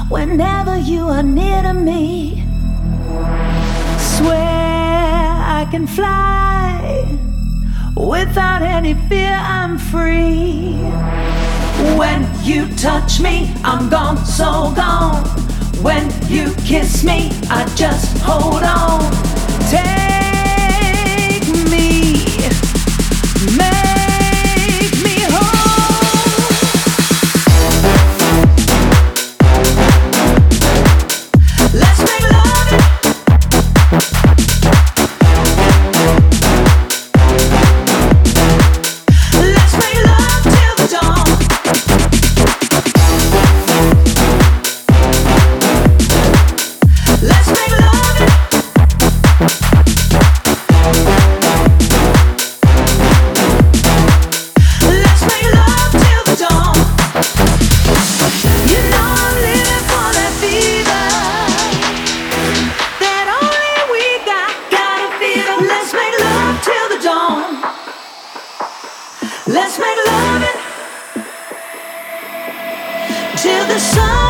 whenever you are near to me. Swear I can fly without any fear, I'm free. When you touch me, I'm gone, so gone. When you kiss me, I just hold on. Take me, make me whole. Let's make love. Let's make love till the dawn. Let's make love. Let's make love till the dawn. You know I'm living for that fever that only we gotta feel. Let's make love till the dawn. Let's make love till the sun.